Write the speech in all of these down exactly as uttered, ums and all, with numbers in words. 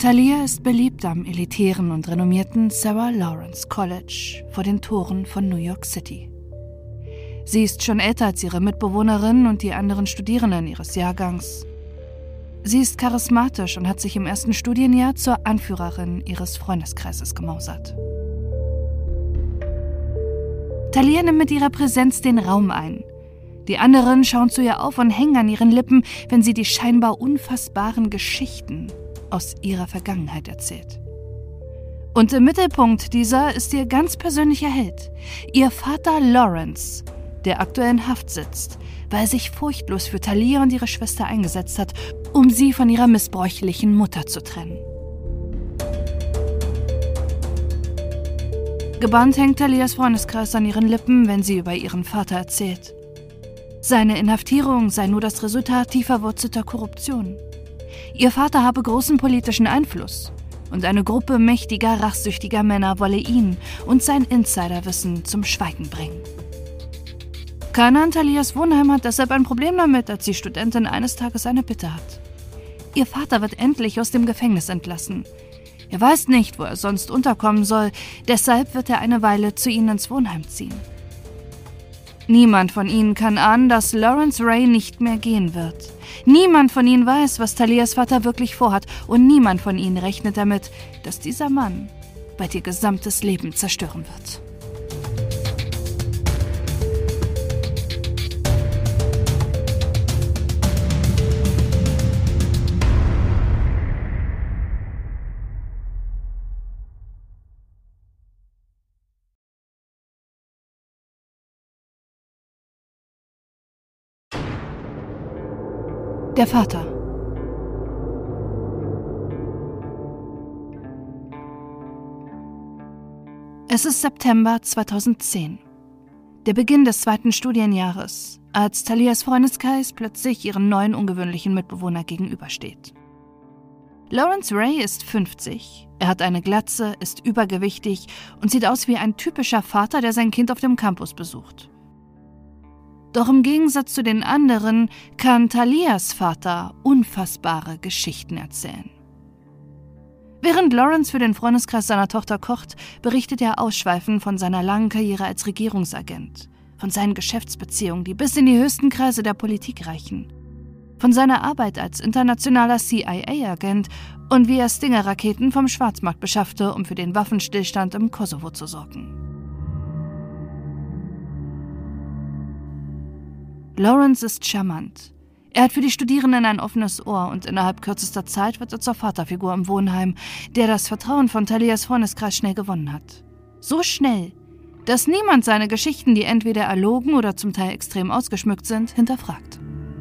Talia ist beliebt am elitären und renommierten Sarah Lawrence College vor den Toren von New York City. Sie ist schon älter als ihre Mitbewohnerinnen und die anderen Studierenden ihres Jahrgangs. Sie ist charismatisch und hat sich im ersten Studienjahr zur Anführerin ihres Freundeskreises gemausert. Talia nimmt mit ihrer Präsenz den Raum ein. Die anderen schauen zu ihr auf und hängen an ihren Lippen, wenn sie die scheinbar unfassbaren Geschichten aus ihrer Vergangenheit erzählt. Und im Mittelpunkt dieser ist ihr ganz persönlicher Held, ihr Vater Lawrence, der aktuell in Haft sitzt, weil er sich furchtlos für Talia und ihre Schwester eingesetzt hat, um sie von ihrer missbräuchlichen Mutter zu trennen. Gebannt hängt Talias Freundeskreis an ihren Lippen, wenn sie über ihren Vater erzählt. Seine Inhaftierung sei nur das Resultat tief verwurzelter Korruption. Ihr Vater habe großen politischen Einfluss und eine Gruppe mächtiger, rachsüchtiger Männer wolle ihn und sein Insiderwissen zum Schweigen bringen. Keiner in Talias Wohnheim hat deshalb ein Problem damit, als die Studentin eines Tages eine Bitte hat. Ihr Vater wird endlich aus dem Gefängnis entlassen. Er weiß nicht, wo er sonst unterkommen soll, deshalb wird er eine Weile zu ihnen ins Wohnheim ziehen. Niemand von ihnen kann ahnen, dass Lawrence Ray nicht mehr gehen wird. Niemand von ihnen weiß, was Talias Vater wirklich vorhat und niemand von ihnen rechnet damit, dass dieser Mann bald ihr gesamtes Leben zerstören wird. Der Vater. Es ist September zweitausendzehn. Der Beginn des zweiten Studienjahres, als Talias Freundeskreis plötzlich ihren neuen ungewöhnlichen Mitbewohner gegenübersteht. Lawrence Ray ist fünfzig, er hat eine Glatze, ist übergewichtig und sieht aus wie ein typischer Vater, der sein Kind auf dem Campus besucht. Doch im Gegensatz zu den anderen kann Talias Vater unfassbare Geschichten erzählen. Während Lawrence für den Freundeskreis seiner Tochter kocht, berichtet er ausschweifend von seiner langen Karriere als Regierungsagent, von seinen Geschäftsbeziehungen, die bis in die höchsten Kreise der Politik reichen, von seiner Arbeit als internationaler C I A-Agent und wie er Stinger-Raketen vom Schwarzmarkt beschaffte, um für den Waffenstillstand im Kosovo zu sorgen. Lawrence ist charmant. Er hat für die Studierenden ein offenes Ohr und innerhalb kürzester Zeit wird er zur Vaterfigur im Wohnheim, der das Vertrauen von Talias Freundeskreis schnell gewonnen hat. So schnell, dass niemand seine Geschichten, die entweder erlogen oder zum Teil extrem ausgeschmückt sind, hinterfragt.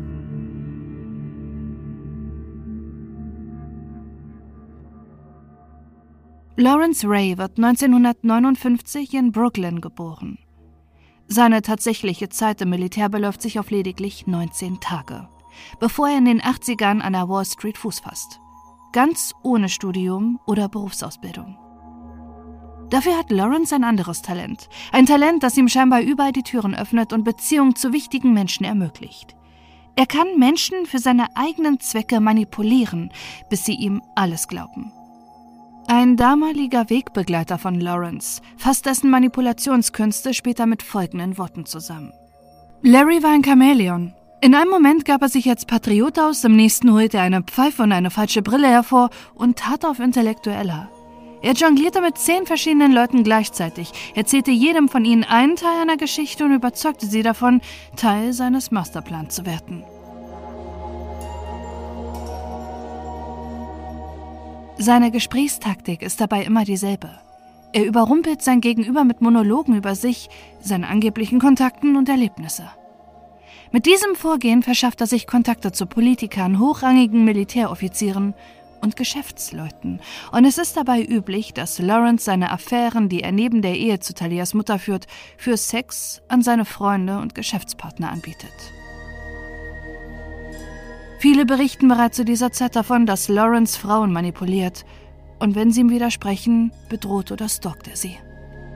Lawrence Ray wird neunzehnhundertneunundfünfzig in Brooklyn geboren. Seine tatsächliche Zeit im Militär beläuft sich auf lediglich neunzehn Tage, bevor er in den achtzigern an der Wall Street Fuß fasst. Ganz ohne Studium oder Berufsausbildung. Dafür hat Lawrence ein anderes Talent. Ein Talent, das ihm scheinbar überall die Türen öffnet und Beziehungen zu wichtigen Menschen ermöglicht. Er kann Menschen für seine eigenen Zwecke manipulieren, bis sie ihm alles glauben. Ein damaliger Wegbegleiter von Lawrence fasst dessen Manipulationskünste später mit folgenden Worten zusammen. Larry war ein Chamäleon. In einem Moment gab er sich als Patriot aus, im nächsten holte er eine Pfeife und eine falsche Brille hervor und tat auf Intellektueller. Er jonglierte mit zehn verschiedenen Leuten gleichzeitig, erzählte jedem von ihnen einen Teil einer Geschichte und überzeugte sie davon, Teil seines Masterplans zu werden. Seine Gesprächstaktik ist dabei immer dieselbe. Er überrumpelt sein Gegenüber mit Monologen über sich, seine angeblichen Kontakten und Erlebnisse. Mit diesem Vorgehen verschafft er sich Kontakte zu Politikern, hochrangigen Militäroffizieren und Geschäftsleuten. Und es ist dabei üblich, dass Lawrence seine Affären, die er neben der Ehe zu Talias Mutter führt, für Sex an seine Freunde und Geschäftspartner anbietet. Viele berichten bereits zu dieser Zeit davon, dass Lawrence Frauen manipuliert und wenn sie ihm widersprechen, bedroht oder stalkt er sie.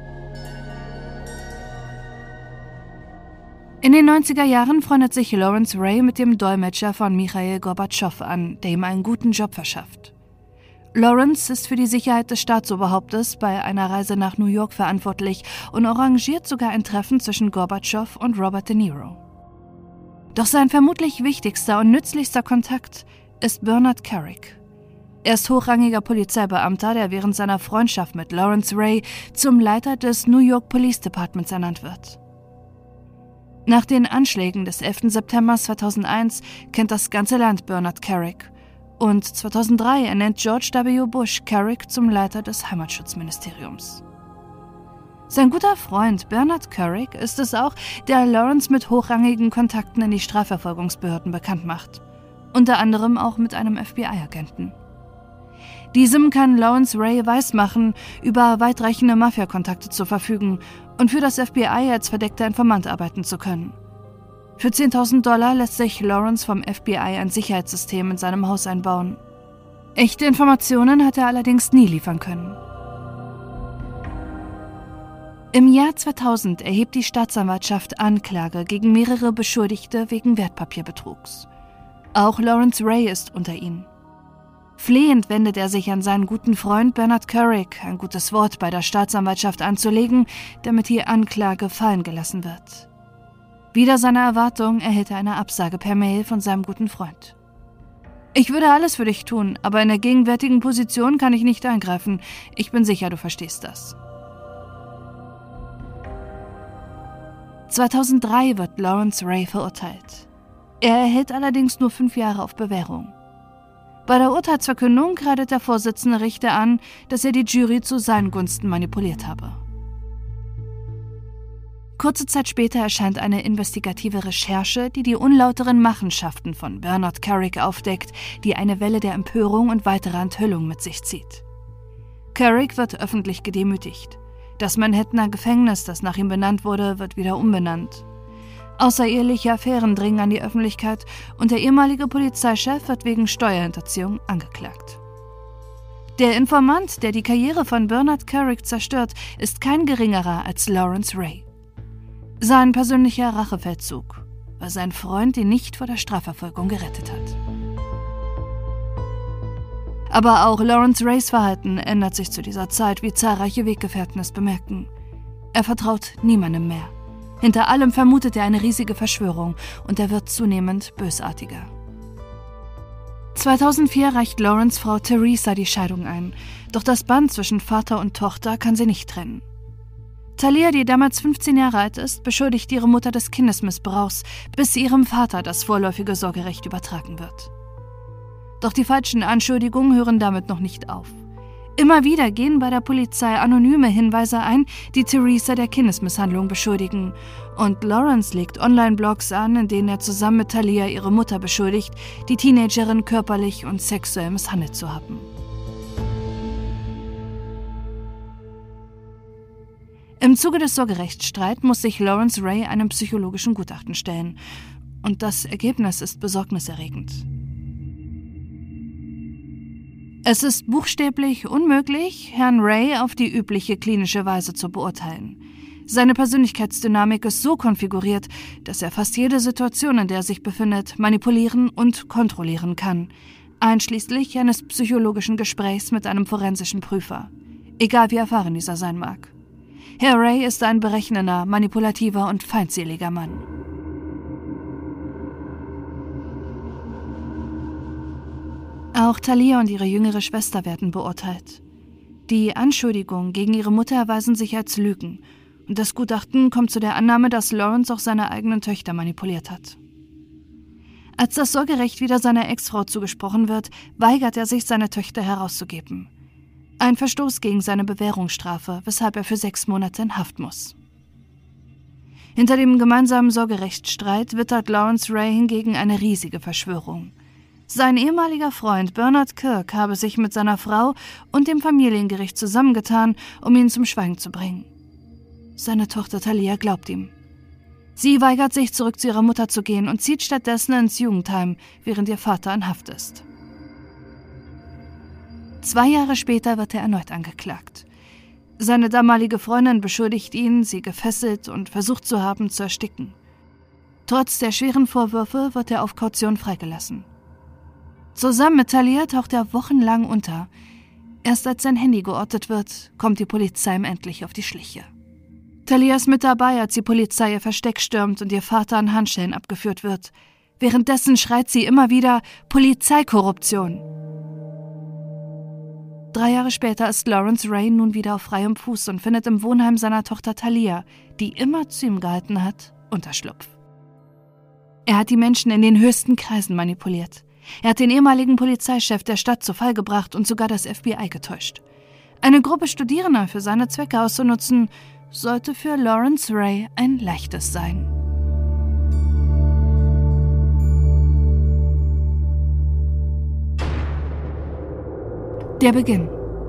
In den neunziger Jahren freundet sich Lawrence Ray mit dem Dolmetscher von Michail Gorbatschow an, der ihm einen guten Job verschafft. Lawrence ist für die Sicherheit des Staatsoberhauptes bei einer Reise nach New York verantwortlich und arrangiert sogar ein Treffen zwischen Gorbatschow und Robert De Niro. Doch sein vermutlich wichtigster und nützlichster Kontakt ist Bernard Kerik. Er ist hochrangiger Polizeibeamter, der während seiner Freundschaft mit Lawrence Ray zum Leiter des New York Police Departments ernannt wird. Nach den Anschlägen des elften September zweitausendeins kennt das ganze Land Bernard Kerik und zweitausenddrei ernennt George W. Bush Kerik zum Leiter des Heimatschutzministeriums. Sein guter Freund Bernard Kerik ist es auch, der Lawrence mit hochrangigen Kontakten in die Strafverfolgungsbehörden bekannt macht, unter anderem auch mit einem F B I-Agenten. Diesem kann Lawrence Ray weismachen, über weitreichende Mafia-Kontakte zu verfügen und für das F B I als verdeckter Informant arbeiten zu können. Für zehntausend Dollar lässt sich Lawrence vom F B I ein Sicherheitssystem in seinem Haus einbauen. Echte Informationen hat er allerdings nie liefern können. Im Jahr zweitausend erhebt die Staatsanwaltschaft Anklage gegen mehrere Beschuldigte wegen Wertpapierbetrugs. Auch Lawrence Ray ist unter ihnen. Flehend wendet er sich an seinen guten Freund Bernard Kerik, ein gutes Wort bei der Staatsanwaltschaft anzulegen, damit die Anklage fallen gelassen wird. Wider seiner Erwartung erhält er eine Absage per Mail von seinem guten Freund. »Ich würde alles für dich tun, aber in der gegenwärtigen Position kann ich nicht eingreifen. Ich bin sicher, du verstehst das.« zweitausenddrei wird Lawrence Ray verurteilt. Er erhält allerdings nur fünf Jahre auf Bewährung. Bei der Urteilsverkündung kreidet der Vorsitzende Richter an, dass er die Jury zu seinen Gunsten manipuliert habe. Kurze Zeit später erscheint eine investigative Recherche, die die unlauteren Machenschaften von Bernard Kerik aufdeckt, die eine Welle der Empörung und weiterer Enthüllung mit sich zieht. Kerik wird öffentlich gedemütigt. Das Manhattaner Gefängnis, das nach ihm benannt wurde, wird wieder umbenannt. Außereheliche Affären dringen an die Öffentlichkeit und der ehemalige Polizeichef wird wegen Steuerhinterziehung angeklagt. Der Informant, der die Karriere von Bernard Kerik zerstört, ist kein geringerer als Lawrence Ray. Sein persönlicher Rachefeldzug, weil sein Freund ihn nicht vor der Strafverfolgung gerettet hat. Aber auch Lawrence Rays Verhalten ändert sich zu dieser Zeit, wie zahlreiche Weggefährten es bemerken. Er vertraut niemandem mehr. Hinter allem vermutet er eine riesige Verschwörung und er wird zunehmend bösartiger. zweitausendvier reicht Lawrence Frau Teresa die Scheidung ein, doch das Band zwischen Vater und Tochter kann sie nicht trennen. Talia, die damals fünfzehn Jahre alt ist, beschuldigt ihre Mutter des Kindesmissbrauchs, bis ihrem Vater das vorläufige Sorgerecht übertragen wird. Doch die falschen Anschuldigungen hören damit noch nicht auf. Immer wieder gehen bei der Polizei anonyme Hinweise ein, die Teresa der Kindesmisshandlung beschuldigen. Und Lawrence legt Online-Blogs an, in denen er zusammen mit Talia ihre Mutter beschuldigt, die Teenagerin körperlich und sexuell misshandelt zu haben. Im Zuge des Sorgerechtsstreits muss sich Lawrence Ray einem psychologischen Gutachten stellen. Und das Ergebnis ist besorgniserregend. Es ist buchstäblich unmöglich, Herrn Ray auf die übliche klinische Weise zu beurteilen. Seine Persönlichkeitsdynamik ist so konfiguriert, dass er fast jede Situation, in der er sich befindet, manipulieren und kontrollieren kann, einschließlich eines psychologischen Gesprächs mit einem forensischen Prüfer, egal wie erfahren dieser sein mag. Herr Ray ist ein berechnender, manipulativer und feindseliger Mann. Auch Talia und ihre jüngere Schwester werden beurteilt. Die Anschuldigungen gegen ihre Mutter erweisen sich als Lügen und das Gutachten kommt zu der Annahme, dass Lawrence auch seine eigenen Töchter manipuliert hat. Als das Sorgerecht wieder seiner Ex-Frau zugesprochen wird, weigert er sich, seine Töchter herauszugeben. Ein Verstoß gegen seine Bewährungsstrafe, weshalb er für sechs Monate in Haft muss. Hinter dem gemeinsamen Sorgerechtsstreit wittert Lawrence Ray hingegen eine riesige Verschwörung. Sein ehemaliger Freund Bernard Kirk habe sich mit seiner Frau und dem Familiengericht zusammengetan, um ihn zum Schweigen zu bringen. Seine Tochter Talia glaubt ihm. Sie weigert sich, zurück zu ihrer Mutter zu gehen und zieht stattdessen ins Jugendheim, während ihr Vater in Haft ist. Zwei Jahre später wird er erneut angeklagt. Seine damalige Freundin beschuldigt ihn, sie gefesselt und versucht zu haben, zu ersticken. Trotz der schweren Vorwürfe wird er auf Kaution freigelassen. Zusammen mit Talia taucht er wochenlang unter. Erst als sein Handy geortet wird, kommt die Polizei ihm endlich auf die Schliche. Talia ist mit dabei, als die Polizei ihr Versteck stürmt und ihr Vater an Handschellen abgeführt wird. Währenddessen schreit sie immer wieder Polizeikorruption. Drei Jahre später ist Lawrence Ray nun wieder auf freiem Fuß und findet im Wohnheim seiner Tochter Talia, die immer zu ihm gehalten hat, Unterschlupf. Er hat die Menschen in den höchsten Kreisen manipuliert. Er hat den ehemaligen Polizeichef der Stadt zu Fall gebracht und sogar das F B I getäuscht. Eine Gruppe Studierender für seine Zwecke auszunutzen, sollte für Lawrence Ray ein leichtes sein. Der Beginn.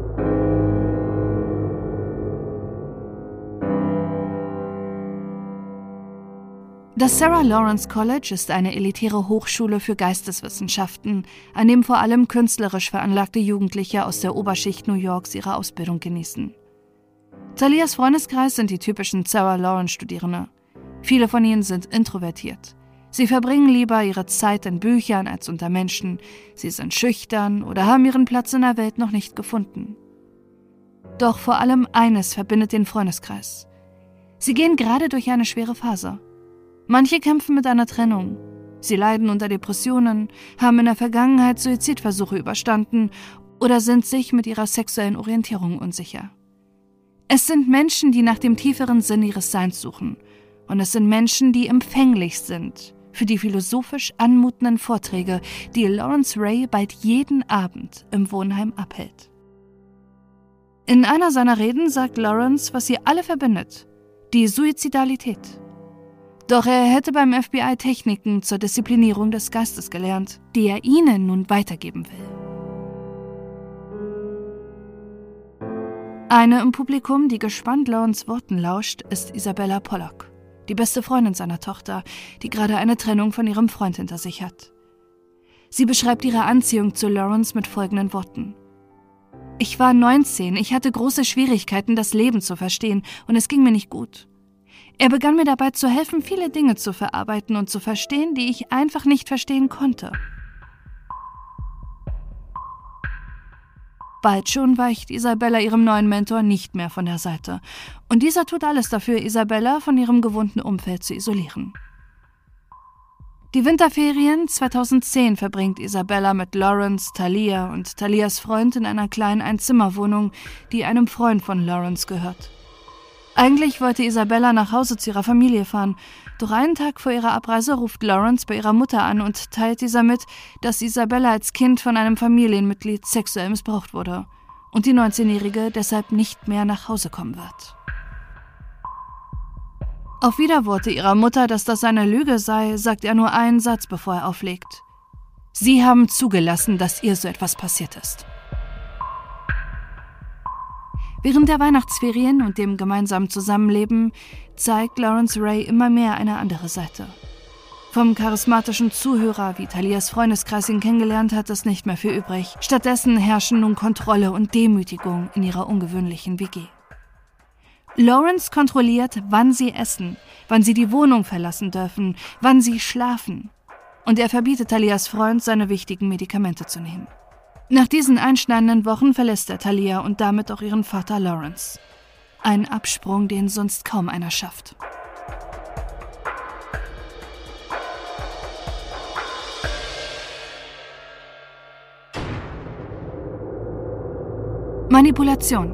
Das Sarah Lawrence College ist eine elitäre Hochschule für Geisteswissenschaften, an dem vor allem künstlerisch veranlagte Jugendliche aus der Oberschicht New Yorks ihre Ausbildung genießen. Talias Freundeskreis sind die typischen Sarah Lawrence-Studierende. Viele von ihnen sind introvertiert. Sie verbringen lieber ihre Zeit in Büchern als unter Menschen. Sie sind schüchtern oder haben ihren Platz in der Welt noch nicht gefunden. Doch vor allem eines verbindet den Freundeskreis. Sie gehen gerade durch eine schwere Phase. Manche kämpfen mit einer Trennung. Sie leiden unter Depressionen, haben in der Vergangenheit Suizidversuche überstanden oder sind sich mit ihrer sexuellen Orientierung unsicher. Es sind Menschen, die nach dem tieferen Sinn ihres Seins suchen. Und es sind Menschen, die empfänglich sind für die philosophisch anmutenden Vorträge, die Lawrence Ray bald jeden Abend im Wohnheim abhält. In einer seiner Reden sagt Lawrence, was sie alle verbindet: die Suizidalität. Doch er hätte beim F B I Techniken zur Disziplinierung des Geistes gelernt, die er ihnen nun weitergeben will. Eine im Publikum, die gespannt Lawrence Worten lauscht, ist Isabella Pollock, die beste Freundin seiner Tochter, die gerade eine Trennung von ihrem Freund hinter sich hat. Sie beschreibt ihre Anziehung zu Lawrence mit folgenden Worten: Ich war neunzehn, ich hatte große Schwierigkeiten, das Leben zu verstehen, und es ging mir nicht gut. Er begann mir dabei zu helfen, viele Dinge zu verarbeiten und zu verstehen, die ich einfach nicht verstehen konnte. Bald schon weicht Isabella ihrem neuen Mentor nicht mehr von der Seite. Und dieser tut alles dafür, Isabella von ihrem gewohnten Umfeld zu isolieren. Die Winterferien zweitausendzehn verbringt Isabella mit Lawrence, Talia und Talias Freund in einer kleinen Einzimmerwohnung, die einem Freund von Lawrence gehört. Eigentlich wollte Isabella nach Hause zu ihrer Familie fahren, doch einen Tag vor ihrer Abreise ruft Lawrence bei ihrer Mutter an und teilt dieser mit, dass Isabella als Kind von einem Familienmitglied sexuell missbraucht wurde und die neunzehnjährige deshalb nicht mehr nach Hause kommen wird. Auf Widerworte ihrer Mutter, dass das eine Lüge sei, sagt er nur einen Satz, bevor er auflegt: Sie haben zugelassen, dass ihr so etwas passiert ist. Während der Weihnachtsferien und dem gemeinsamen Zusammenleben zeigt Lawrence Ray immer mehr eine andere Seite. Vom charismatischen Zuhörer, wie Talias Freundeskreis ihn kennengelernt hat, ist nicht mehr viel übrig. Stattdessen herrschen nun Kontrolle und Demütigung in ihrer ungewöhnlichen W G. Lawrence kontrolliert, wann sie essen, wann sie die Wohnung verlassen dürfen, wann sie schlafen. Und er verbietet Talias Freund, seine wichtigen Medikamente zu nehmen. Nach diesen einschneidenden Wochen verlässt er Talia und damit auch ihren Vater Lawrence. Ein Absprung, den sonst kaum einer schafft. Manipulation.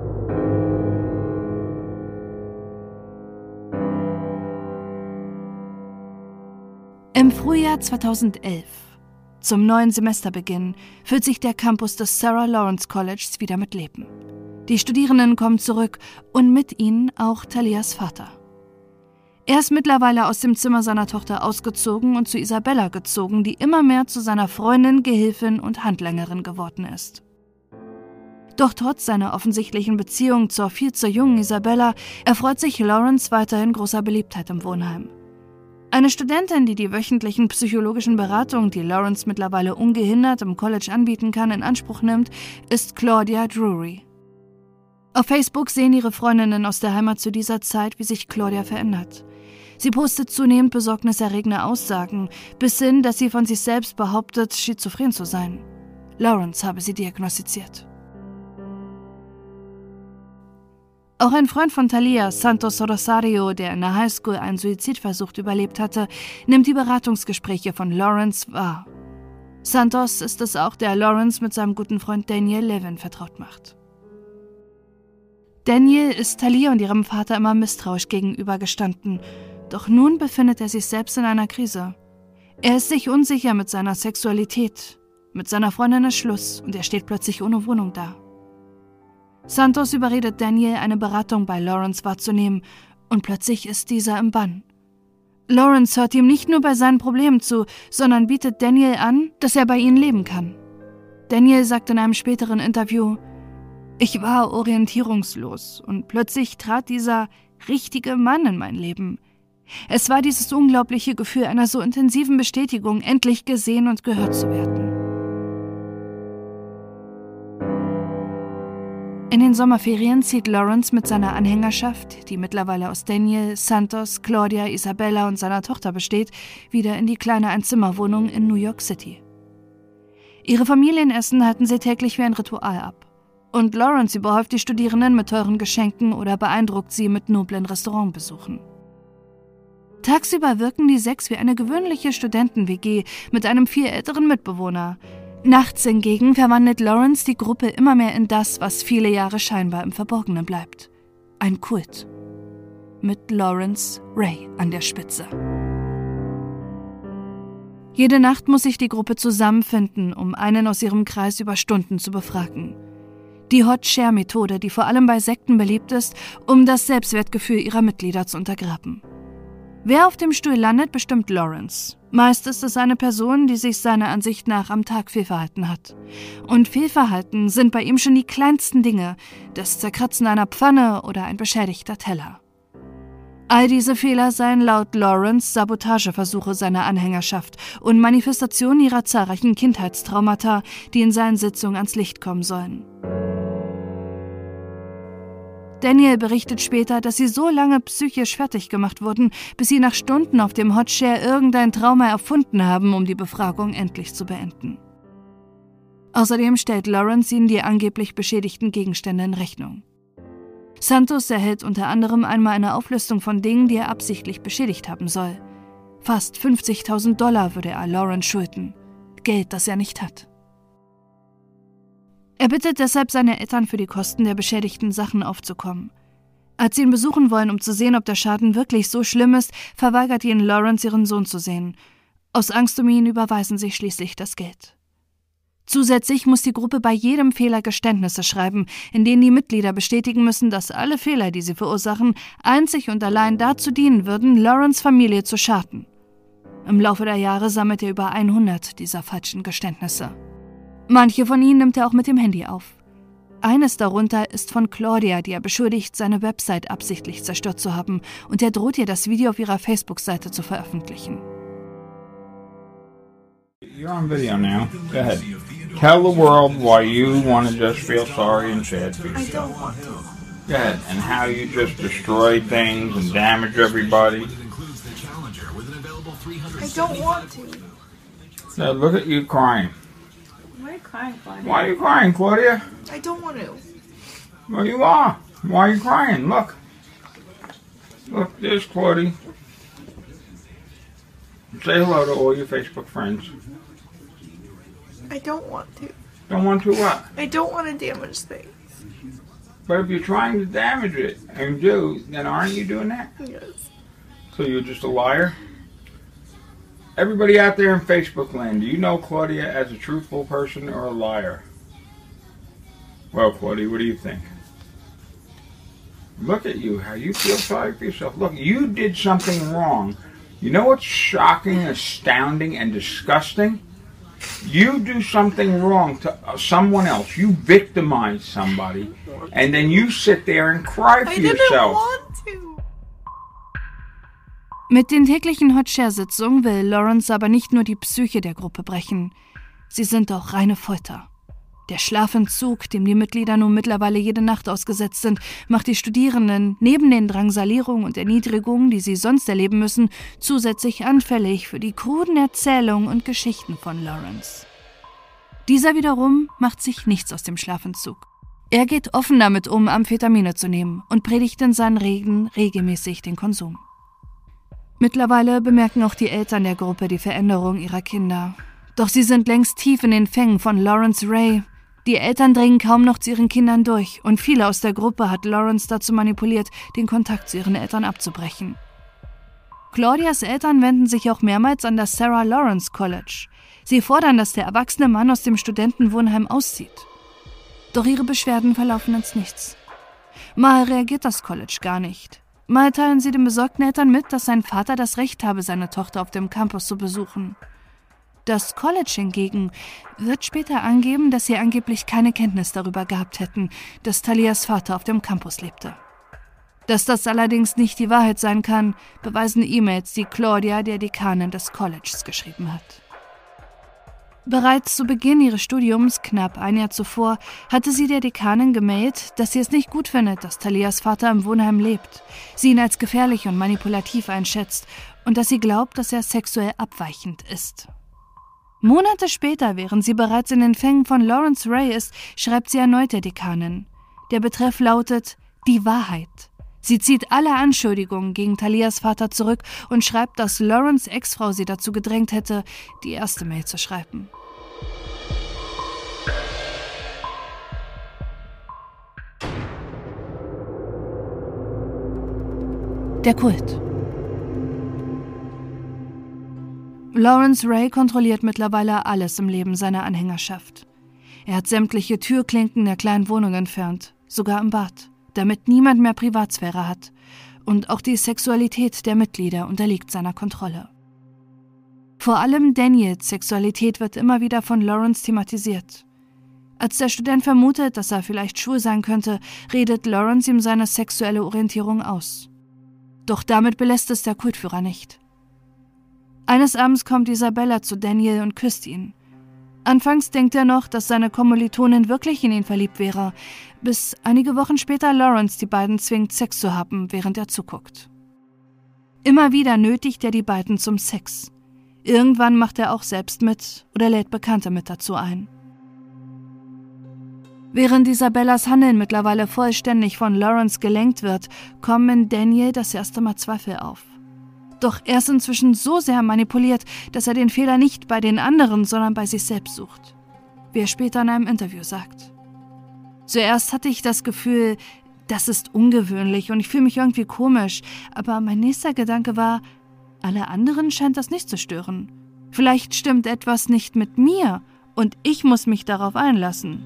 Im Frühjahr zweitausendelf, zum neuen Semesterbeginn, füllt sich der Campus des Sarah Lawrence Colleges wieder mit Leben. Die Studierenden kommen zurück und mit ihnen auch Talias Vater. Er ist mittlerweile aus dem Zimmer seiner Tochter ausgezogen und zu Isabella gezogen, die immer mehr zu seiner Freundin, Gehilfin und Handlangerin geworden ist. Doch trotz seiner offensichtlichen Beziehung zur viel zu jungen Isabella erfreut sich Lawrence weiterhin großer Beliebtheit im Wohnheim. Eine Studentin, die die wöchentlichen psychologischen Beratungen, die Lawrence mittlerweile ungehindert im College anbieten kann, in Anspruch nimmt, ist Claudia Drury. Auf Facebook sehen ihre Freundinnen aus der Heimat zu dieser Zeit, wie sich Claudia verändert. Sie postet zunehmend besorgniserregende Aussagen, bis hin, dass sie von sich selbst behauptet, schizophren zu sein. Lawrence habe sie diagnostiziert. Auch ein Freund von Talia, Santos Rosario, der in der Highschool einen Suizidversuch überlebt hatte, nimmt die Beratungsgespräche von Lawrence wahr. Santos ist es auch, der Lawrence mit seinem guten Freund Daniel Levin vertraut macht. Daniel ist Talia und ihrem Vater immer misstrauisch gegenübergestanden, doch nun befindet er sich selbst in einer Krise. Er ist sich unsicher mit seiner Sexualität, mit seiner Freundin ist Schluss und er steht plötzlich ohne Wohnung da. Santos überredet Daniel, eine Beratung bei Lawrence wahrzunehmen, und plötzlich ist dieser im Bann. Lawrence hört ihm nicht nur bei seinen Problemen zu, sondern bietet Daniel an, dass er bei ihnen leben kann. Daniel sagt in einem späteren Interview: Ich war orientierungslos und plötzlich trat dieser richtige Mann in mein Leben. Es war dieses unglaubliche Gefühl einer so intensiven Bestätigung, endlich gesehen und gehört zu werden. In den Sommerferien zieht Lawrence mit seiner Anhängerschaft, die mittlerweile aus Daniel, Santos, Claudia, Isabella und seiner Tochter besteht, wieder in die kleine Einzimmerwohnung in New York City. Ihre Familienessen halten sie täglich wie ein Ritual ab. Und Lawrence überhäuft die Studierenden mit teuren Geschenken oder beeindruckt sie mit noblen Restaurantbesuchen. Tagsüber wirken die sechs wie eine gewöhnliche Studenten-W G mit einem viel älteren Mitbewohner. Nachts hingegen verwandelt Lawrence die Gruppe immer mehr in das, was viele Jahre scheinbar im Verborgenen bleibt. Ein Kult. Mit Lawrence Ray an der Spitze. Jede Nacht muss sich die Gruppe zusammenfinden, um einen aus ihrem Kreis über Stunden zu befragen. Die Hot-Share-Methode, die vor allem bei Sekten beliebt ist, um das Selbstwertgefühl ihrer Mitglieder zu untergraben. Wer auf dem Stuhl landet, bestimmt Lawrence. Meist ist es eine Person, die sich seiner Ansicht nach am Tag fehlverhalten hat. Und Fehlverhalten sind bei ihm schon die kleinsten Dinge, das Zerkratzen einer Pfanne oder ein beschädigter Teller. All diese Fehler seien laut Lawrence Sabotageversuche seiner Anhängerschaft und Manifestationen ihrer zahlreichen Kindheitstraumata, die in seinen Sitzungen ans Licht kommen sollen. Daniel berichtet später, dass sie so lange psychisch fertig gemacht wurden, bis sie nach Stunden auf dem Hotshare irgendein Trauma erfunden haben, um die Befragung endlich zu beenden. Außerdem stellt Lawrence ihnen die angeblich beschädigten Gegenstände in Rechnung. Santos erhält unter anderem einmal eine Auflistung von Dingen, die er absichtlich beschädigt haben soll. Fast fünfzigtausend Dollar würde er Lawrence schulden. Geld, das er nicht hat. Er bittet deshalb seine Eltern, für die Kosten der beschädigten Sachen aufzukommen. Als sie ihn besuchen wollen, um zu sehen, ob der Schaden wirklich so schlimm ist, verweigert ihnen Lawrence, ihren Sohn zu sehen. Aus Angst um ihn überweisen sie schließlich das Geld. Zusätzlich muss die Gruppe bei jedem Fehler Geständnisse schreiben, in denen die Mitglieder bestätigen müssen, dass alle Fehler, die sie verursachen, einzig und allein dazu dienen würden, Lawrence' Familie zu schaden. Im Laufe der Jahre sammelt er über hundert dieser falschen Geständnisse. Manche von ihnen nimmt er auch mit dem Handy auf. Eines darunter ist von Claudia, die er beschuldigt, seine Website absichtlich zerstört zu haben, und er droht ihr, das Video auf ihrer Facebook-Seite zu veröffentlichen. You're on video now. Go ahead. Tell the world why you want to just feel sorry and sad for yourself. I don't want to. Go ahead. And how you just destroy things and damage everybody. I don't want to. Now look at you crying. Why are you crying, Claudia? Why are you crying, Claudia? I don't want to. Well, you are. Why are you crying? Look. Look, there's Claudia. Say hello to all your Facebook friends. I don't want to. Don't want to what? I don't want to damage things. But if you're trying to damage it and do, then aren't you doing that? Yes. So you're just a liar? Everybody out there in Facebook land, do you know Claudia as a truthful person or a liar? Well, Claudia, what do you think? Look at you, how you feel sorry for yourself. Look, you did something wrong. You know what's shocking, astounding, and disgusting? You do something wrong to someone else. You victimize somebody, and then you sit there and cry for I didn't yourself. want to. Mit den täglichen Hotshare-Sitzungen will Lawrence aber nicht nur die Psyche der Gruppe brechen. Sie sind auch reine Folter. Der Schlafentzug, dem die Mitglieder nun mittlerweile jede Nacht ausgesetzt sind, macht die Studierenden neben den Drangsalierungen und Erniedrigungen, die sie sonst erleben müssen, zusätzlich anfällig für die kruden Erzählungen und Geschichten von Lawrence. Dieser wiederum macht sich nichts aus dem Schlafentzug. Er geht offen damit um, Amphetamine zu nehmen und predigt in seinen Reden regelmäßig den Konsum. Mittlerweile bemerken auch die Eltern der Gruppe die Veränderung ihrer Kinder. Doch sie sind längst tief in den Fängen von Lawrence Ray. Die Eltern dringen kaum noch zu ihren Kindern durch und viele aus der Gruppe hat Lawrence dazu manipuliert, den Kontakt zu ihren Eltern abzubrechen. Claudias Eltern wenden sich auch mehrmals an das Sarah Lawrence College. Sie fordern, dass der erwachsene Mann aus dem Studentenwohnheim auszieht. Doch ihre Beschwerden verlaufen ins Nichts. Mal reagiert das College gar nicht. Mal teilen sie den besorgten Eltern mit, dass sein Vater das Recht habe, seine Tochter auf dem Campus zu besuchen. Das College hingegen wird später angeben, dass sie angeblich keine Kenntnis darüber gehabt hätten, dass Talias Vater auf dem Campus lebte. Dass das allerdings nicht die Wahrheit sein kann, beweisen E-Mails, die Claudia, der Dekanin des Colleges, geschrieben hat. Bereits zu Beginn ihres Studiums, knapp ein Jahr zuvor, hatte sie der Dekanin gemailt, dass sie es nicht gut findet, dass Talias Vater im Wohnheim lebt, sie ihn als gefährlich und manipulativ einschätzt und dass sie glaubt, dass er sexuell abweichend ist. Monate später, während sie bereits in den Fängen von Lawrence Ray ist, schreibt sie erneut der Dekanin. Der Betreff lautet »Die Wahrheit«. Sie zieht alle Anschuldigungen gegen Talias Vater zurück und schreibt, dass Lawrence' Ex-Frau sie dazu gedrängt hätte, die erste Mail zu schreiben. Der Kult. Lawrence Ray kontrolliert mittlerweile alles im Leben seiner Anhängerschaft. Er hat sämtliche Türklinken der kleinen Wohnung entfernt, sogar im Bad, damit niemand mehr Privatsphäre hat. Und auch die Sexualität der Mitglieder unterliegt seiner Kontrolle. Vor allem Daniels Sexualität wird immer wieder von Lawrence thematisiert. Als der Student vermutet, dass er vielleicht schwul sein könnte, redet Lawrence ihm seine sexuelle Orientierung aus. Doch damit belässt es der Kultführer nicht. Eines Abends kommt Isabella zu Daniel und küsst ihn. Anfangs denkt er noch, dass seine Kommilitonin wirklich in ihn verliebt wäre, bis einige Wochen später Lawrence die beiden zwingt, Sex zu haben, während er zuguckt. Immer wieder nötigt er die beiden zum Sex. Irgendwann macht er auch selbst mit oder lädt Bekannte mit dazu ein. Während Isabellas Handeln mittlerweile vollständig von Lawrence gelenkt wird, kommen in Daniel das erste Mal Zweifel auf. Doch er ist inzwischen so sehr manipuliert, dass er den Fehler nicht bei den anderen, sondern bei sich selbst sucht. Wie er später in einem Interview sagt. Zuerst hatte ich das Gefühl, das ist ungewöhnlich und ich fühle mich irgendwie komisch, aber mein nächster Gedanke war, alle anderen scheint das nicht zu stören. Vielleicht stimmt etwas nicht mit mir und ich muss mich darauf einlassen.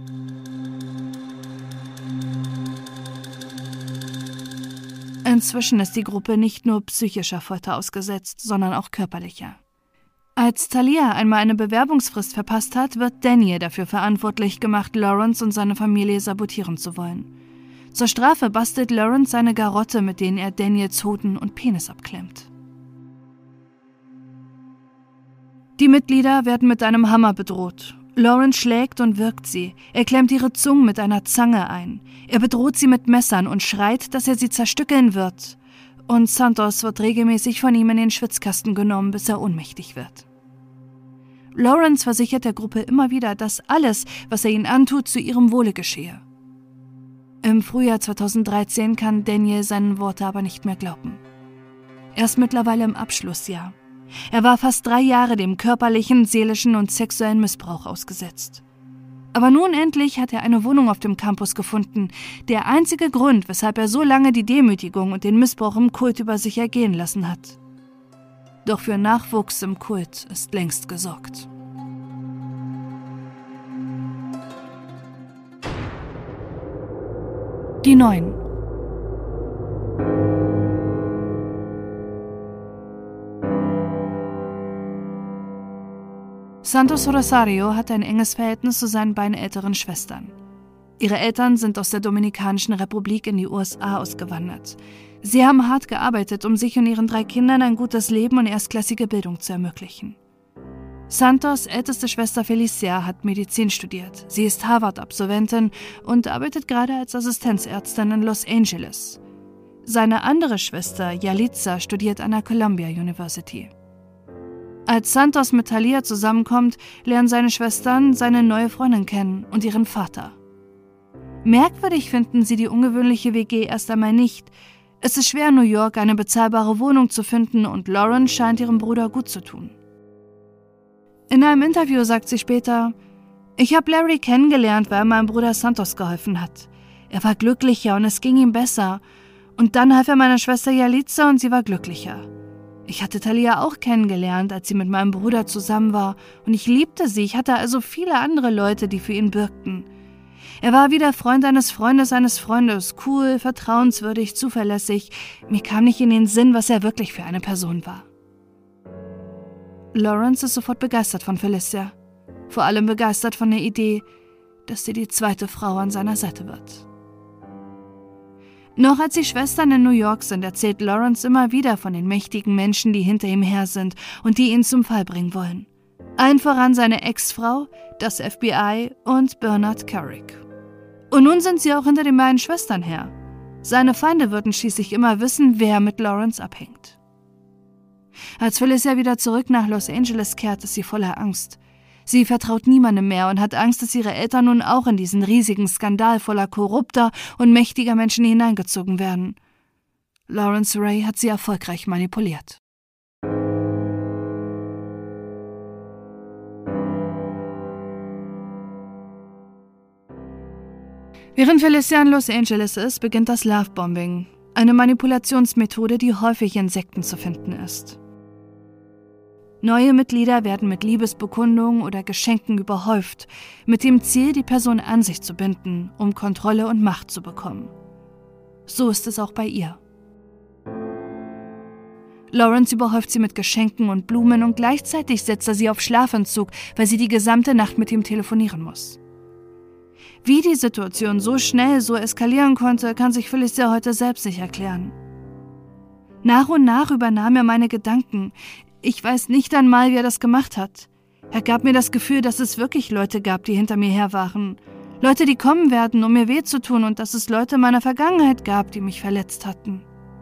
Inzwischen ist die Gruppe nicht nur psychischer Folter ausgesetzt, sondern auch körperlicher. Als Talia einmal eine Bewerbungsfrist verpasst hat, wird Daniel dafür verantwortlich gemacht, Lawrence und seine Familie sabotieren zu wollen. Zur Strafe bastelt Lawrence eine Garotte, mit denen er Daniels Hoden und Penis abklemmt. Die Mitglieder werden mit einem Hammer bedroht. Lawrence schlägt und wirkt sie. Er klemmt ihre Zungen mit einer Zange ein. Er bedroht sie mit Messern und schreit, dass er sie zerstückeln wird. Und Santos wird regelmäßig von ihm in den Schwitzkasten genommen, bis er ohnmächtig wird. Lawrence versichert der Gruppe immer wieder, dass alles, was er ihnen antut, zu ihrem Wohle geschehe. Im Frühjahr zweitausenddreizehn kann Daniel seinen Worten aber nicht mehr glauben. Er ist mittlerweile im Abschlussjahr. Er war fast drei Jahre dem körperlichen, seelischen und sexuellen Missbrauch ausgesetzt. Aber nun endlich hat er eine Wohnung auf dem Campus gefunden, der einzige Grund, weshalb er so lange die Demütigung und den Missbrauch im Kult über sich ergehen lassen hat. Doch für Nachwuchs im Kult ist längst gesorgt. Die Neun. Santos Rosario hat ein enges Verhältnis zu seinen beiden älteren Schwestern. Ihre Eltern sind aus der Dominikanischen Republik in die U S A ausgewandert. Sie haben hart gearbeitet, um sich und ihren drei Kindern ein gutes Leben und erstklassige Bildung zu ermöglichen. Santos' älteste Schwester Felicia hat Medizin studiert. Sie ist Harvard-Absolventin und arbeitet gerade als Assistenzärztin in Los Angeles. Seine andere Schwester, Yalitza, studiert an der Columbia University. Als Santos mit Talia zusammenkommt, lernen seine Schwestern seine neue Freundin kennen und ihren Vater. Merkwürdig finden sie die ungewöhnliche W G erst einmal nicht. Es ist schwer, in New York eine bezahlbare Wohnung zu finden und Lawrence scheint ihrem Bruder gut zu tun. In einem Interview sagt sie später: Ich habe Larry kennengelernt, weil er meinem Bruder Santos geholfen hat. Er war glücklicher und es ging ihm besser. Und dann half er meiner Schwester Yalitza und sie war glücklicher. Ich hatte Talia auch kennengelernt, als sie mit meinem Bruder zusammen war. Und ich liebte sie. Ich hatte also viele andere Leute, die für ihn bürgten. Er war wie der Freund eines Freundes eines Freundes. Cool, vertrauenswürdig, zuverlässig. Mir kam nicht in den Sinn, was er wirklich für eine Person war. Lawrence ist sofort begeistert von Felicia. Vor allem begeistert von der Idee, dass sie die zweite Frau an seiner Seite wird. Noch als die Schwestern in New York sind, erzählt Lawrence immer wieder von den mächtigen Menschen, die hinter ihm her sind und die ihn zum Fall bringen wollen. Allen voran seine Ex-Frau, das F B I und Bernard Carrick. Und nun sind sie auch hinter den beiden Schwestern her. Seine Feinde würden schließlich immer wissen, wer mit Lawrence abhängt. Als Felicia wieder zurück nach Los Angeles kehrt, ist sie voller Angst. Sie vertraut niemandem mehr und hat Angst, dass ihre Eltern nun auch in diesen riesigen Skandal voller korrupter und mächtiger Menschen hineingezogen werden. Lawrence Ray hat sie erfolgreich manipuliert. Während Felicia in Los Angeles ist, beginnt das Lovebombing, eine Manipulationsmethode, die häufig in Sekten zu finden ist. Neue Mitglieder werden mit Liebesbekundungen oder Geschenken überhäuft, mit dem Ziel, die Person an sich zu binden, um Kontrolle und Macht zu bekommen. So ist es auch bei ihr. Lawrence überhäuft sie mit Geschenken und Blumen und gleichzeitig setzt er sie auf Schlafentzug, weil sie die gesamte Nacht mit ihm telefonieren muss. Wie die Situation so schnell so eskalieren konnte, kann sich Felicia heute selbst nicht erklären. Nach und nach übernahm er meine Gedanken. Ich weiß nicht einmal, wie er das gemacht hat. Er gab mir das Gefühl, dass es wirklich Leute gab, die hinter mir her waren. Leute, die kommen werden, um mir weh zu tun, und dass es Leute in meiner Vergangenheit gab, die mich verletzt hatten.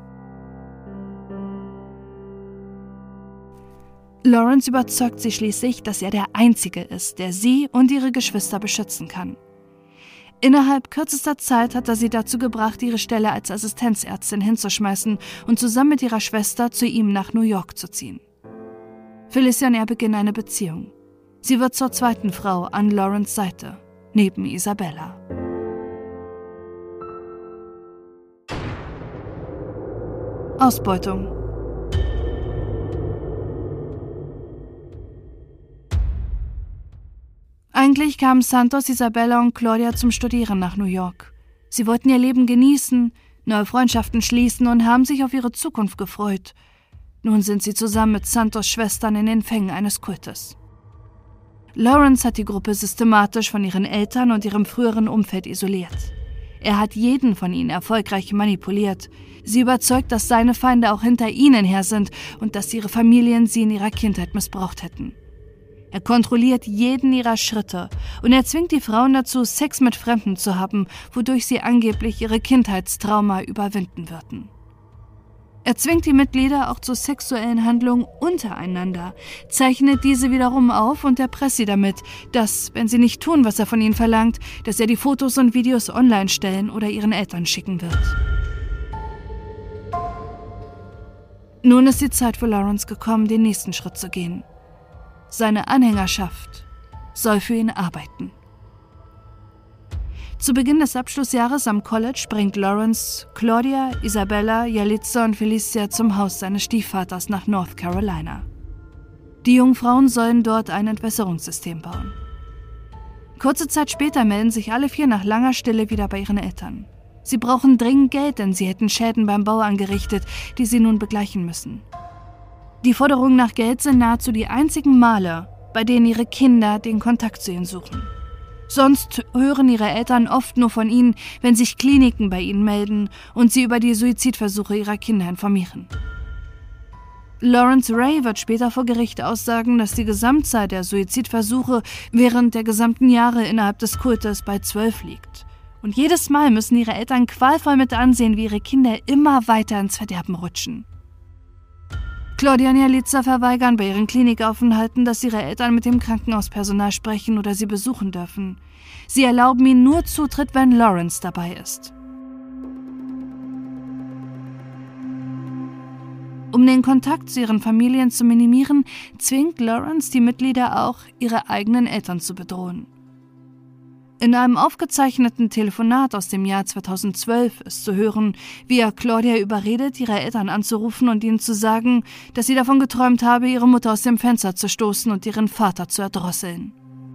Lawrence überzeugt sie schließlich, dass er der Einzige ist, der sie und ihre Geschwister beschützen kann. Innerhalb kürzester Zeit hat er sie dazu gebracht, ihre Stelle als Assistenzärztin hinzuschmeißen und zusammen mit ihrer Schwester zu ihm nach New York zu ziehen. Felicia und er beginnen eine Beziehung. Sie wird zur zweiten Frau an Lawrence Seite, neben Isabella. Ausbeutung. Eigentlich kamen Santos, Isabella und Claudia zum Studieren nach New York. Sie wollten ihr Leben genießen, neue Freundschaften schließen und haben sich auf ihre Zukunft gefreut. Nun sind sie zusammen mit Santos' Schwestern in den Fängen eines Kultes. Lawrence hat die Gruppe systematisch von ihren Eltern und ihrem früheren Umfeld isoliert. Er hat jeden von ihnen erfolgreich manipuliert. Sie überzeugt, dass seine Feinde auch hinter ihnen her sind und dass ihre Familien sie in ihrer Kindheit missbraucht hätten. Er kontrolliert jeden ihrer Schritte und er zwingt die Frauen dazu, Sex mit Fremden zu haben, wodurch sie angeblich ihre Kindheitstrauma überwinden würden. Er zwingt die Mitglieder auch zu sexuellen Handlungen untereinander, zeichnet diese wiederum auf und erpresst sie damit, dass, wenn sie nicht tun, was er von ihnen verlangt, dass er die Fotos und Videos online stellen oder ihren Eltern schicken wird. Nun ist die Zeit für Lawrence gekommen, den nächsten Schritt zu gehen. Seine Anhängerschaft soll für ihn arbeiten. Zu Beginn des Abschlussjahres am College bringt Lawrence Claudia, Isabella, Yalitza und Felicia zum Haus seines Stiefvaters nach North Carolina. Die jungen Frauen sollen dort ein Entwässerungssystem bauen. Kurze Zeit später melden sich alle vier nach langer Stille wieder bei ihren Eltern. Sie brauchen dringend Geld, denn sie hätten Schäden beim Bau angerichtet, die sie nun begleichen müssen. Die Forderungen nach Geld sind nahezu die einzigen Male, bei denen ihre Kinder den Kontakt zu ihnen suchen. Sonst hören ihre Eltern oft nur von ihnen, wenn sich Kliniken bei ihnen melden und sie über die Suizidversuche ihrer Kinder informieren. Lawrence Ray wird später vor Gericht aussagen, dass die Gesamtzahl der Suizidversuche während der gesamten Jahre innerhalb des Kultes bei zwölf liegt. Und jedes Mal müssen ihre Eltern qualvoll mit ansehen, wie ihre Kinder immer weiter ins Verderben rutschen. Claudia und Jalitza verweigern bei ihren Klinikaufenthalten, dass ihre Eltern mit dem Krankenhauspersonal sprechen oder sie besuchen dürfen. Sie erlauben ihnen nur Zutritt, wenn Lawrence dabei ist. Um den Kontakt zu ihren Familien zu minimieren, zwingt Lawrence die Mitglieder auch, ihre eigenen Eltern zu bedrohen. In einem aufgezeichneten Telefonat aus dem Jahr zweitausendzwölf ist zu hören, wie er Claudia überredet, ihre Eltern anzurufen und ihnen zu sagen, dass sie davon geträumt habe, ihre Mutter aus dem Fenster zu stoßen und ihren Vater zu erdrosseln.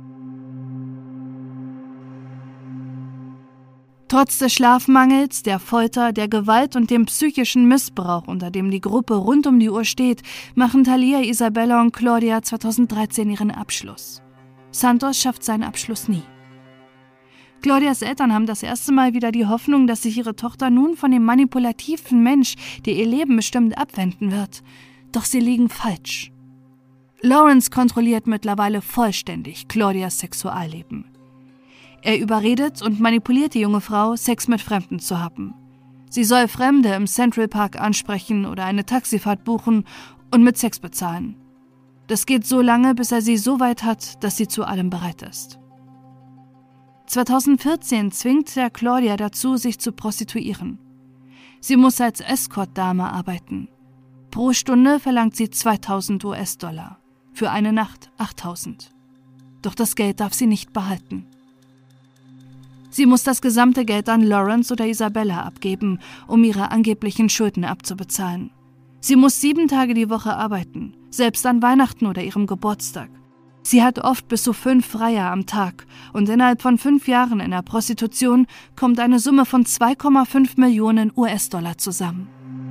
Trotz des Schlafmangels, der Folter, der Gewalt und dem psychischen Missbrauch, unter dem die Gruppe rund um die Uhr steht, machen Talia, Isabella und Claudia zweitausenddreizehn ihren Abschluss. Santos schafft seinen Abschluss nie. Claudias Eltern haben das erste Mal wieder die Hoffnung, dass sich ihre Tochter nun von dem manipulativen Mensch, der ihr Leben bestimmt, abwenden wird. Doch sie liegen falsch. Lawrence kontrolliert mittlerweile vollständig Claudias Sexualleben. Er überredet und manipuliert die junge Frau, Sex mit Fremden zu haben. Sie soll Fremde im Central Park ansprechen oder eine Taxifahrt buchen und mit Sex bezahlen. Das geht so lange, bis er sie so weit hat, dass sie zu allem bereit ist. zweitausendvierzehn zwingt er Claudia dazu, sich zu prostituieren. Sie muss als Escort-Dame arbeiten. Pro Stunde verlangt sie zweitausend US-Dollar, für eine Nacht achttausend. Doch das Geld darf sie nicht behalten. Sie muss das gesamte Geld an Lawrence oder Isabella abgeben, um ihre angeblichen Schulden abzubezahlen. Sie muss sieben Tage die Woche arbeiten, selbst an Weihnachten oder ihrem Geburtstag. Sie hat oft bis zu fünf Freier am Tag und innerhalb von fünf Jahren in der Prostitution kommt eine Summe von zwei Komma fünf Millionen US-Dollar zusammen.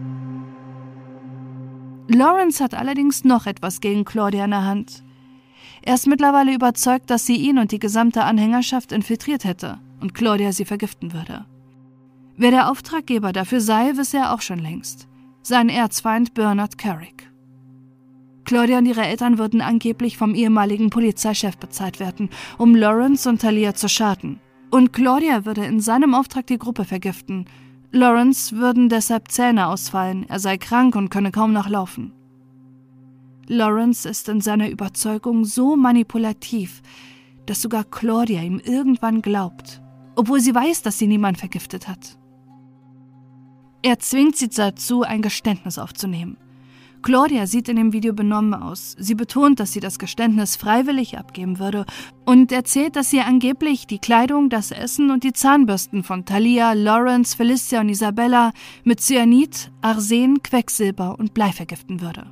Lawrence hat allerdings noch etwas gegen Claudia in der Hand. Er ist mittlerweile überzeugt, dass sie ihn und die gesamte Anhängerschaft infiltriert hätte und Claudia sie vergiften würde. Wer der Auftraggeber dafür sei, wisse er auch schon längst. Sein Erzfeind Bernard Carrick. Claudia und ihre Eltern würden angeblich vom ehemaligen Polizeichef bezahlt werden, um Lawrence und Talia zu schaden. Und Claudia würde in seinem Auftrag die Gruppe vergiften. Lawrence würden deshalb Zähne ausfallen, er sei krank und könne kaum noch laufen. Lawrence ist in seiner Überzeugung so manipulativ, dass sogar Claudia ihm irgendwann glaubt, obwohl sie weiß, dass sie niemand vergiftet hat. Er zwingt sie dazu, ein Geständnis aufzunehmen. Claudia sieht in dem Video benommen aus. Sie betont, dass sie das Geständnis freiwillig abgeben würde und erzählt, dass sie angeblich die Kleidung, das Essen und die Zahnbürsten von Talia, Lawrence, Felicia und Isabella mit Cyanid, Arsen, Quecksilber und Blei vergiften würde.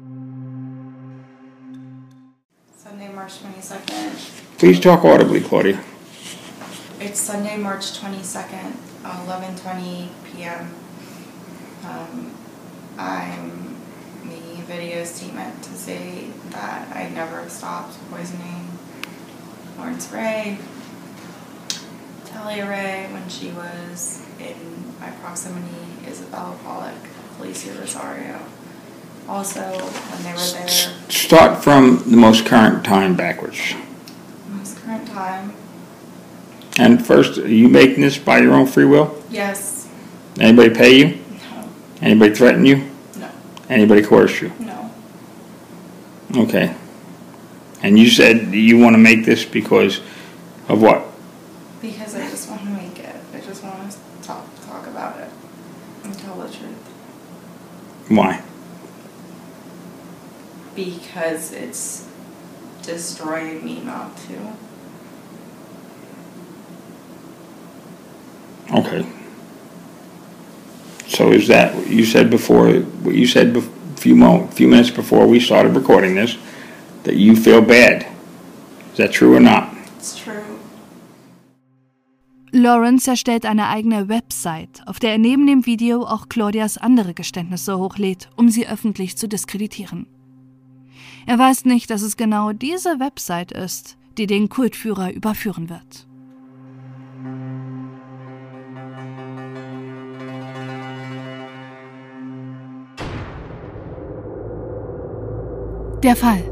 Sunday, March twenty-second. Please talk audibly, Claudia. It's Sunday, March twenty-second, eleven twenty p m Um, I'm making a video statement to say that I never stopped poisoning Lawrence Ray, Talia Ray when she was in my proximity, Isabella Pollock, Felicia Rosario. Also, when they were there. Start from the most current time backwards. Most current time. And first, are you making this by your own free will? Yes. Anybody pay you? No. Anybody threaten you? No. Anybody coerce you? No. Okay. And you said you want to make this because of what? Because I just want to make it. I just want to talk talk about it and tell the truth. Why? Because it's destroying me not to. Okay. So is that what you said before? What you said a few mo- few minutes before we started recording this, that you feel bad. Is that true or not? It's true. Lawrence erstellt eine eigene Website, auf der er neben dem Video auch Claudias andere Geständnisse hochlädt, um sie öffentlich zu diskreditieren. Er weiß nicht, dass es genau diese Website ist, die den Kultführer überführen wird. Der Fall.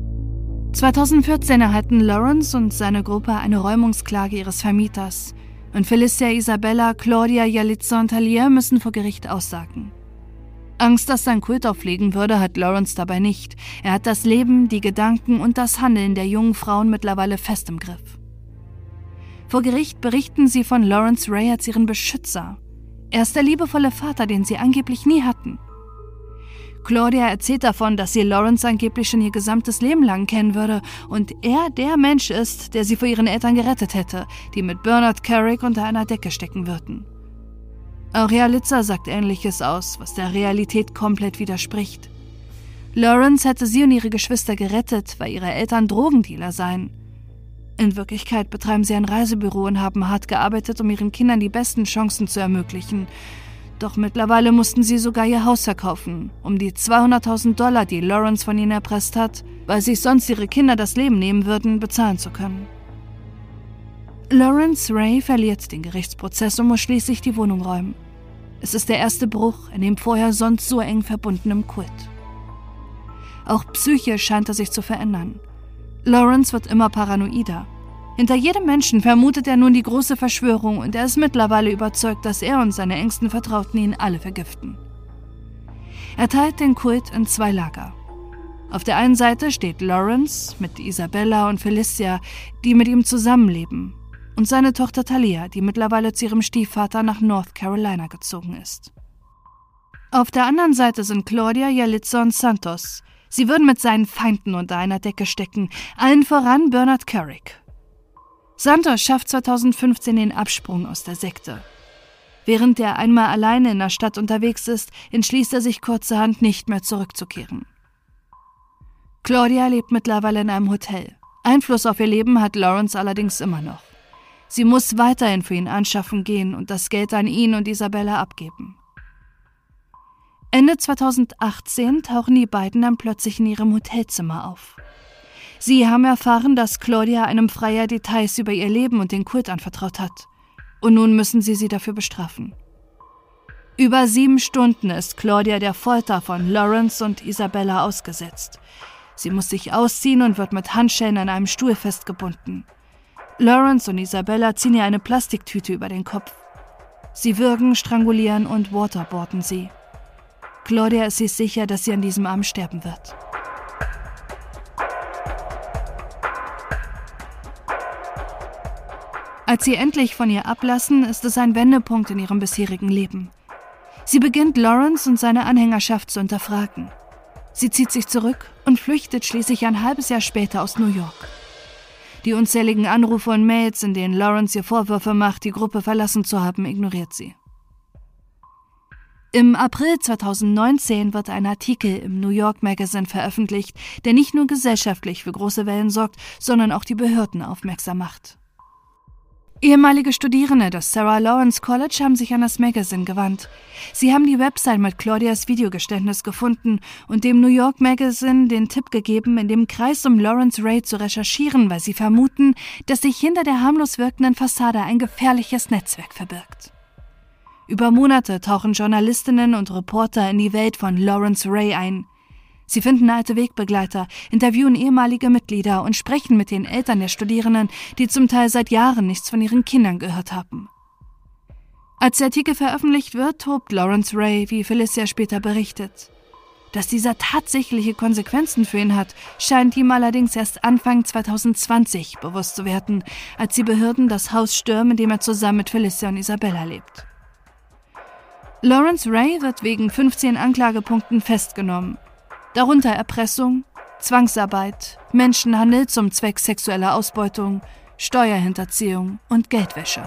zweitausendvierzehn erhalten Lawrence und seine Gruppe eine Räumungsklage ihres Vermieters und Felicia Isabella, Claudia, Yalitza und Talia müssen vor Gericht aussagen. Angst, dass sein Kult auffliegen würde, hat Lawrence dabei nicht. Er hat das Leben, die Gedanken und das Handeln der jungen Frauen mittlerweile fest im Griff. Vor Gericht berichten sie von Lawrence Ray als ihren Beschützer. Er ist der liebevolle Vater, den sie angeblich nie hatten. Claudia erzählt davon, dass sie Lawrence angeblich schon ihr gesamtes Leben lang kennen würde und er der Mensch ist, der sie vor ihren Eltern gerettet hätte, die mit Bernard Carrick unter einer Decke stecken würden. Auch Yalitza sagt Ähnliches aus, was der Realität komplett widerspricht. Lawrence hätte sie und ihre Geschwister gerettet, weil ihre Eltern Drogendealer seien. In Wirklichkeit betreiben sie ein Reisebüro und haben hart gearbeitet, um ihren Kindern die besten Chancen zu ermöglichen. Doch mittlerweile mussten sie sogar ihr Haus verkaufen, um die zweihunderttausend Dollar, die Lawrence von ihnen erpresst hat, weil sich sonst ihre Kinder das Leben nehmen würden, bezahlen zu können. Lawrence Ray verliert den Gerichtsprozess und muss schließlich die Wohnung räumen. Es ist der erste Bruch in dem vorher sonst so eng verbundenen Kult. Auch psychisch scheint er sich zu verändern. Lawrence wird immer paranoider. Hinter jedem Menschen vermutet er nun die große Verschwörung und er ist mittlerweile überzeugt, dass er und seine engsten Vertrauten ihn alle vergiften. Er teilt den Kult in zwei Lager. Auf der einen Seite steht Lawrence mit Isabella und Felicia, die mit ihm zusammenleben, und seine Tochter Talia, die mittlerweile zu ihrem Stiefvater nach North Carolina gezogen ist. Auf der anderen Seite sind Claudia, Yalitza und Santos. Sie würden mit seinen Feinden unter einer Decke stecken, allen voran Bernard Carrick. Santos schafft zweitausendfünfzehn den Absprung aus der Sekte. Während er einmal alleine in der Stadt unterwegs ist, entschließt er sich kurzerhand nicht mehr zurückzukehren. Claudia lebt mittlerweile in einem Hotel. Einfluss auf ihr Leben hat Lawrence allerdings immer noch. Sie muss weiterhin für ihn anschaffen gehen und das Geld an ihn und Isabella abgeben. Ende zweitausendachtzehn tauchen die beiden dann plötzlich in ihrem Hotelzimmer auf. Sie haben erfahren, dass Claudia einem Freier Details über ihr Leben und den Kult anvertraut hat. Und nun müssen sie sie dafür bestrafen. Über sieben Stunden ist Claudia der Folter von Lawrence und Isabella ausgesetzt. Sie muss sich ausziehen und wird mit Handschellen an einem Stuhl festgebunden. Lawrence und Isabella ziehen ihr eine Plastiktüte über den Kopf. Sie würgen, strangulieren und waterboarden sie. Claudia ist sich sicher, dass sie an diesem Abend sterben wird. Als sie endlich von ihr ablassen, ist es ein Wendepunkt in ihrem bisherigen Leben. Sie beginnt, Lawrence und seine Anhängerschaft zu hinterfragen. Sie zieht sich zurück und flüchtet schließlich ein halbes Jahr später aus New York. Die unzähligen Anrufe und Mails, in denen Lawrence ihr Vorwürfe macht, die Gruppe verlassen zu haben, ignoriert sie. Im April zweitausendneunzehn wird ein Artikel im New York Magazine veröffentlicht, der nicht nur gesellschaftlich für große Wellen sorgt, sondern auch die Behörden aufmerksam macht. Ehemalige Studierende des Sarah Lawrence College haben sich an das Magazine gewandt. Sie haben die Website mit Claudias Videogeständnis gefunden und dem New York Magazine den Tipp gegeben, in dem Kreis um Lawrence Ray zu recherchieren, weil sie vermuten, dass sich hinter der harmlos wirkenden Fassade ein gefährliches Netzwerk verbirgt. Über Monate tauchen Journalistinnen und Reporter in die Welt von Lawrence Ray ein. Sie finden alte Wegbegleiter, interviewen ehemalige Mitglieder und sprechen mit den Eltern der Studierenden, die zum Teil seit Jahren nichts von ihren Kindern gehört haben. Als der Artikel veröffentlicht wird, tobt Lawrence Ray, wie Felicia später berichtet. Dass dieser tatsächliche Konsequenzen für ihn hat, scheint ihm allerdings erst Anfang zweitausendzwanzig bewusst zu werden, als die Behörden das Haus stürmen, in dem er zusammen mit Felicia und Isabella lebt. Lawrence Ray wird wegen fünfzehn Anklagepunkten festgenommen. Darunter Erpressung, Zwangsarbeit, Menschenhandel zum Zweck sexueller Ausbeutung, Steuerhinterziehung und Geldwäsche.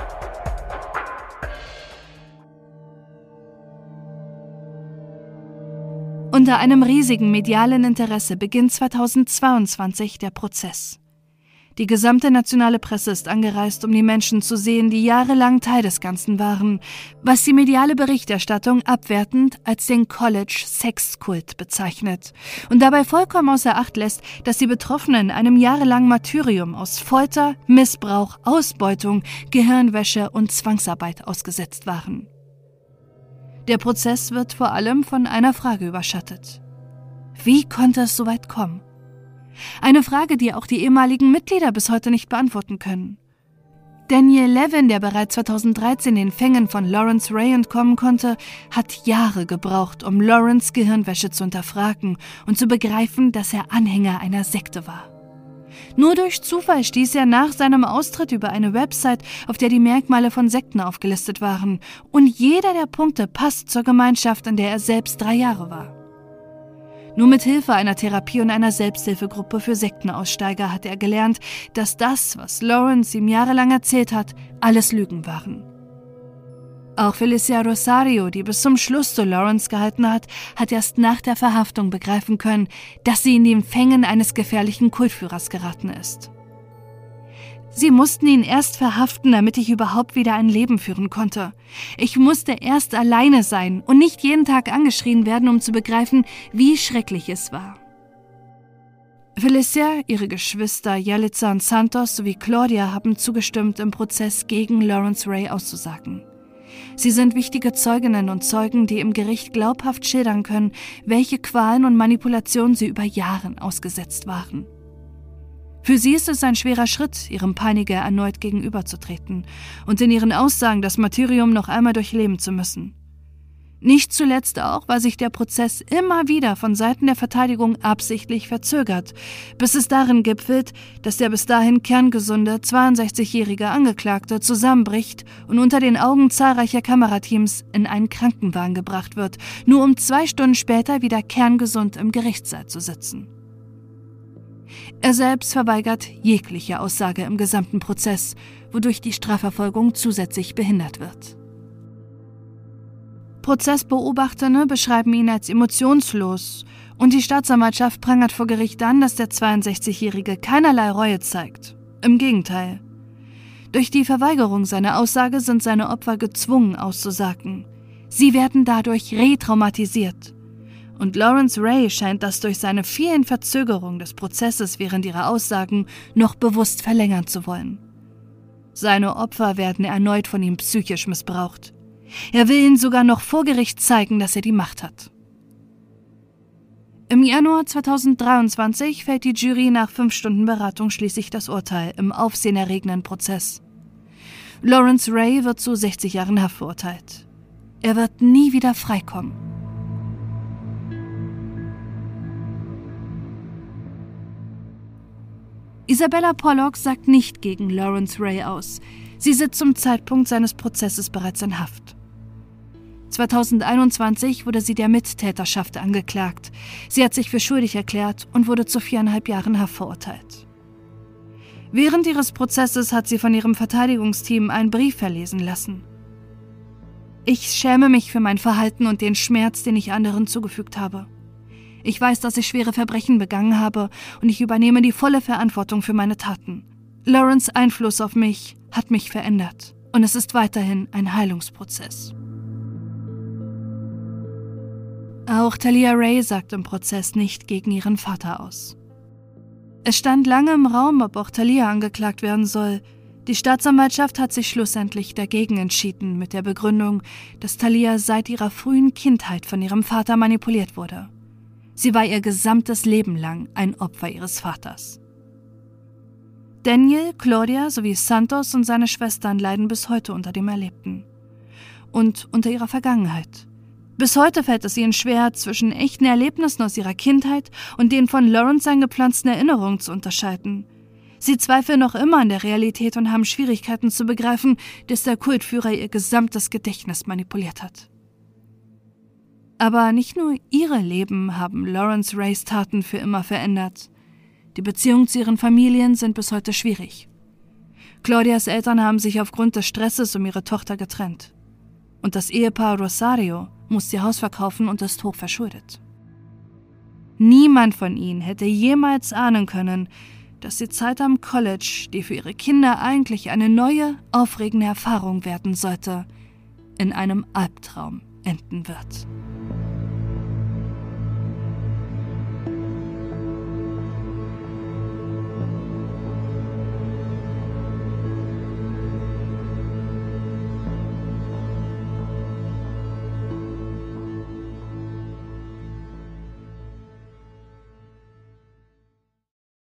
Unter einem riesigen medialen Interesse beginnt zweitausendzweiundzwanzig der Prozess. Die gesamte nationale Presse ist angereist, um die Menschen zu sehen, die jahrelang Teil des Ganzen waren, was die mediale Berichterstattung abwertend als den College-Sexkult bezeichnet und dabei vollkommen außer Acht lässt, dass die Betroffenen einem jahrelangen Martyrium aus Folter, Missbrauch, Ausbeutung, Gehirnwäsche und Zwangsarbeit ausgesetzt waren. Der Prozess wird vor allem von einer Frage überschattet. Wie konnte es so weit kommen? Eine Frage, die auch die ehemaligen Mitglieder bis heute nicht beantworten können. Daniel Levin, der bereits zweitausenddreizehn den Fängen von Lawrence Ray entkommen konnte, hat Jahre gebraucht, um Lawrence Gehirnwäsche zu hinterfragen und zu begreifen, dass er Anhänger einer Sekte war. Nur durch Zufall stieß er nach seinem Austritt über eine Website, auf der die Merkmale von Sekten aufgelistet waren, und jeder der Punkte passt zur Gemeinschaft, in der er selbst drei Jahre war. Nur mit Hilfe einer Therapie und einer Selbsthilfegruppe für Sektenaussteiger hat er gelernt, dass das, was Lawrence ihm jahrelang erzählt hat, alles Lügen waren. Auch Felicia Rosario, die bis zum Schluss zu Lawrence gehalten hat, hat erst nach der Verhaftung begreifen können, dass sie in den Fängen eines gefährlichen Kultführers geraten ist. Sie mussten ihn erst verhaften, damit ich überhaupt wieder ein Leben führen konnte. Ich musste erst alleine sein und nicht jeden Tag angeschrien werden, um zu begreifen, wie schrecklich es war. Felicia, ihre Geschwister Yalitza und Santos sowie Claudia haben zugestimmt, im Prozess gegen Lawrence Ray auszusagen. Sie sind wichtige Zeuginnen und Zeugen, die im Gericht glaubhaft schildern können, welche Qualen und Manipulationen sie über Jahre ausgesetzt waren. Für sie ist es ein schwerer Schritt, ihrem Peiniger erneut gegenüberzutreten und in ihren Aussagen das Martyrium noch einmal durchleben zu müssen. Nicht zuletzt auch, weil sich der Prozess immer wieder von Seiten der Verteidigung absichtlich verzögert, bis es darin gipfelt, dass der bis dahin kerngesunde zweiundsechzigjährige Angeklagte zusammenbricht und unter den Augen zahlreicher Kamerateams in einen Krankenwagen gebracht wird, nur um zwei Stunden später wieder kerngesund im Gerichtssaal zu sitzen. Er selbst verweigert jegliche Aussage im gesamten Prozess, wodurch die Strafverfolgung zusätzlich behindert wird. Prozessbeobachtende beschreiben ihn als emotionslos und die Staatsanwaltschaft prangert vor Gericht an, dass der zweiundsechzigjährige keinerlei Reue zeigt. Im Gegenteil. Durch die Verweigerung seiner Aussage sind seine Opfer gezwungen auszusagen. Sie werden dadurch retraumatisiert. Und Lawrence Ray scheint das durch seine vielen Verzögerungen des Prozesses während ihrer Aussagen noch bewusst verlängern zu wollen. Seine Opfer werden erneut von ihm psychisch missbraucht. Er will ihnen sogar noch vor Gericht zeigen, dass er die Macht hat. Im Januar zweitausenddreiundzwanzig fällt die Jury nach fünf Stunden Beratung schließlich das Urteil im aufsehenerregenden Prozess. Lawrence Ray wird zu sechzig Jahren Haft verurteilt. Er wird nie wieder freikommen. Isabella Pollock sagt nicht gegen Lawrence Ray aus. Sie sitzt zum Zeitpunkt seines Prozesses bereits in Haft. zweitausendeinundzwanzig wurde sie der Mittäterschaft angeklagt. Sie hat sich für schuldig erklärt und wurde zu viereinhalb Jahren Haft verurteilt. Während ihres Prozesses hat sie von ihrem Verteidigungsteam einen Brief verlesen lassen. Ich schäme mich für mein Verhalten und den Schmerz, den ich anderen zugefügt habe. Ich weiß, dass ich schwere Verbrechen begangen habe und ich übernehme die volle Verantwortung für meine Taten. Lawrence' Einfluss auf mich hat mich verändert und es ist weiterhin ein Heilungsprozess. Auch Talia Ray sagt im Prozess nicht gegen ihren Vater aus. Es stand lange im Raum, ob auch Talia angeklagt werden soll. Die Staatsanwaltschaft hat sich schlussendlich dagegen entschieden, mit der Begründung, dass Talia seit ihrer frühen Kindheit von ihrem Vater manipuliert wurde. Sie war ihr gesamtes Leben lang ein Opfer ihres Vaters. Daniel, Claudia sowie Santos und seine Schwestern leiden bis heute unter dem Erlebten. Und unter ihrer Vergangenheit. Bis heute fällt es ihnen schwer, zwischen echten Erlebnissen aus ihrer Kindheit und den von Lawrence eingepflanzten Erinnerungen zu unterscheiden. Sie zweifeln noch immer an der Realität und haben Schwierigkeiten zu begreifen, dass der Kultführer ihr gesamtes Gedächtnis manipuliert hat. Aber nicht nur ihre Leben haben Lawrence Rays Taten für immer verändert. Die Beziehungen zu ihren Familien sind bis heute schwierig. Claudias Eltern haben sich aufgrund des Stresses um ihre Tochter getrennt. Und das Ehepaar Rosario muss ihr Haus verkaufen und ist hoch verschuldet. Niemand von ihnen hätte jemals ahnen können, dass die Zeit am College, die für ihre Kinder eigentlich eine neue, aufregende Erfahrung werden sollte, in einem Albtraum enden wird.